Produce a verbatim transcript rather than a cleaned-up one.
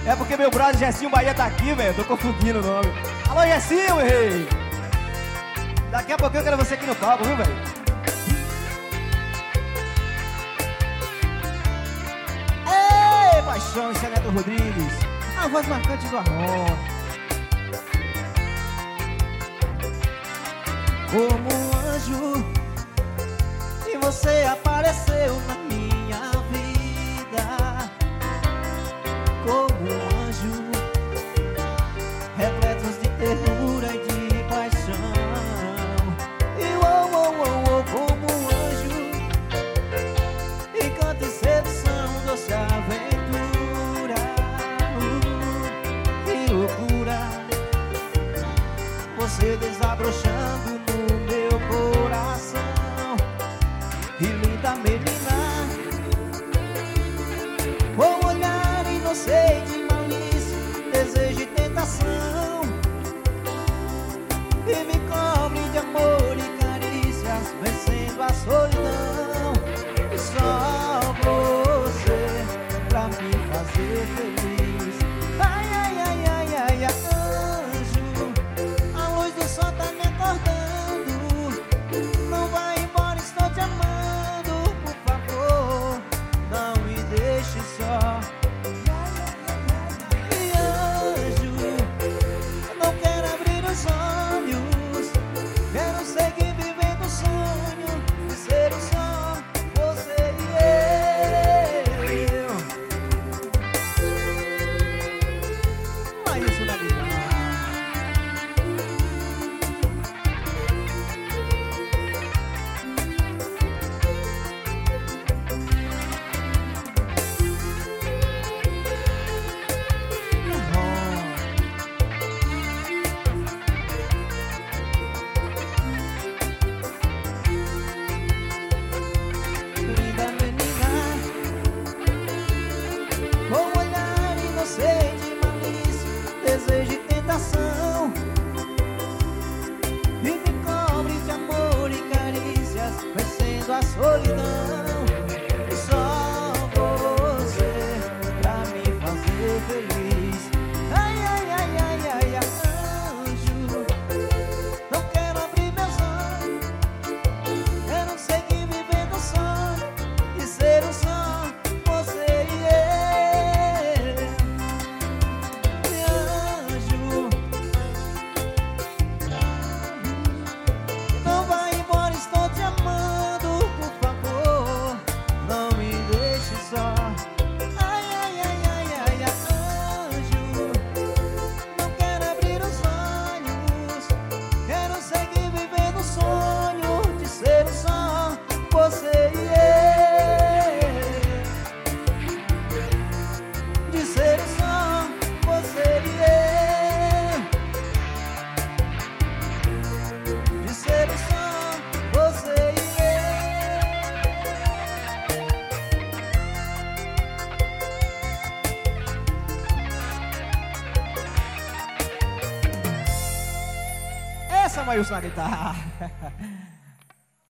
É porque meu brother Gessinho Bahia tá aqui, velho. Tô confundindo o nome. Alô, Gessinho, meu rei. Daqui a pouquinho eu quero você aqui no palco, viu, velho? Ei, paixão, isso é Neto Rodrigues. A voz marcante do Arnon. Como um anjo, e você apareceu na minha vida. Como um anjo, repletos de ternura e de paixão. E oh, oh, oh, oh, como um anjo, encanto e sedução, doce aventura. uh, Que loucura, você desabrochando no meu coração. E linda menina, com olhar inocente de malícia, desejo e tentação, e me cobre de amor e carícias, vencendo a solidão. E só você pra me fazer feliz. Ai, ai, ai, ai, ai, ai, anjo, a luz do sol tá me acordando. Não vai embora, estou te amando. Por favor, não me deixe só. E anjo, não quero abrir os olhos, quero seguir vivendo o sonho de ser um só você e eu. Mas isso na guitarra. Linda menina, com olhar inocente de malícia, desejo e tentação, e me cobre de amor e carícias, vencendo a solidão. E só você pra me fazer feliz. Ai, ai, ai, ai, ai, ai, anjo, não quero abrir meus olhos, quero seguir vivendo o sonho de ser um só você e eu. E anjo, não vai embora, estou te amando. Por favor, não me deixe só. Ai, ai, ai, ai, ai, ai, anjo, não quero abrir os olhos, quero seguir vivendo o sonho de ser um só você e eu. De ser um só você e eu. De ser um só você e Essa é a Maílson na guitarra.